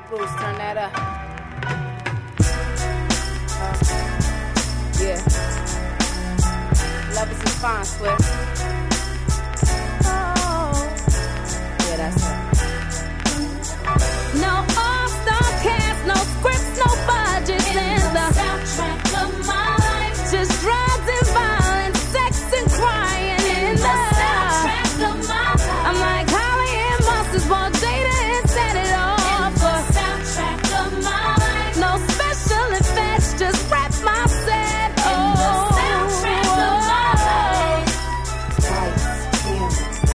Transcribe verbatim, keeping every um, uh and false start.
Bruce, turn that up. Uh, yeah. Love is a fine, Swift.